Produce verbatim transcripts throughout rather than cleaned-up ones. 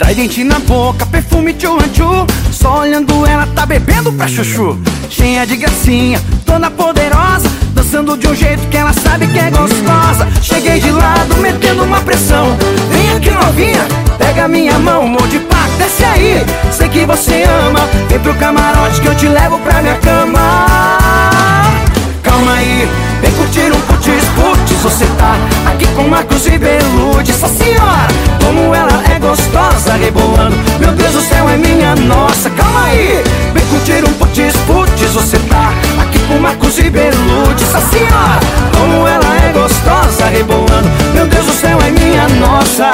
Dente na boca, perfume tchu-tchu. Só olhando ela tá bebendo pra chuchu. Cheia de gracinha, toda poderosa, dançando de um jeito que ela sabe que é gostosa. Cheguei de lado, metendo uma pressão. Vem aqui novinha, pega minha mão, mão de pá, desce aí. Sei que você ama, vem pro camarote que eu te levo pra minha cama. Calma aí, vem curtir um putz, putz. Você tá aqui com Marcos e Belude. Essa senhora, como ela é gostosa, rebolando, meu Deus do céu, é minha nossa. Calma aí, vem curtir um putz, putz. Você tá aqui com Marcos e Belude. Essa senhora, como ela é gostosa, rebolando, meu Deus do céu, é minha nossa.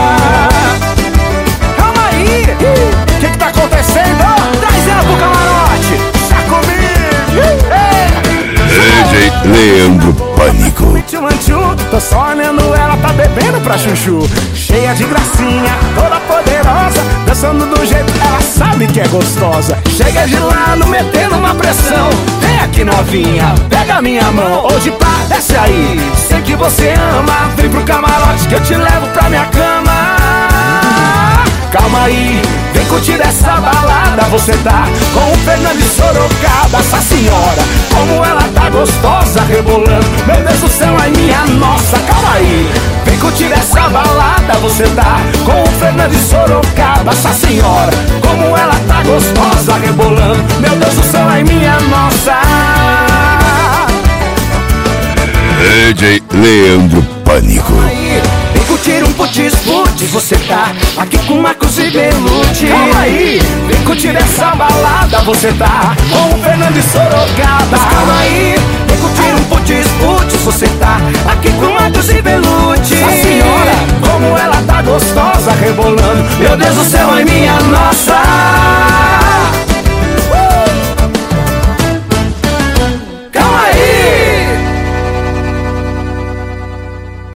Calma aí, o que que tá acontecendo? Traz ela pro camarote, tá comigo. D J Leandro Pânico. Tô só olhando ela, tá bebendo pra chuchu. Cheia de gracinha, toda poderosa, dançando do jeito que ela sabe que é gostosa. Chega de lado, metendo uma pressão. Vem aqui novinha, pega minha mão. Hoje pá, desce aí. Sei que você ama, vem pro camarote que eu te levo pra minha cama. Calma aí, vem curtir essa balada. Você tá com o Fernando de Sorocaba. Essa senhora, como ela tá gostosa, rebolando, meu Deus do céu, é minha nossa. Calma aí, vem curtir essa balada. Você tá com o Fernando de Sorocaba. Essa senhora, como ela tá gostosa, rebolando, meu Deus do céu, é minha nossa. D J Leandro Pânico. Vem curtir um putz, putz. Você tá aqui com Marcos e Belude. Calma aí, vem curtir essa balada. Você tá com o Fernando de Sorocaba. Calma aí, vem curtir um putz, putz. Você tá aqui com Marcos e Belude. A senhora, como ela tá gostosa, rebolando, meu Deus do céu, é minha nossa.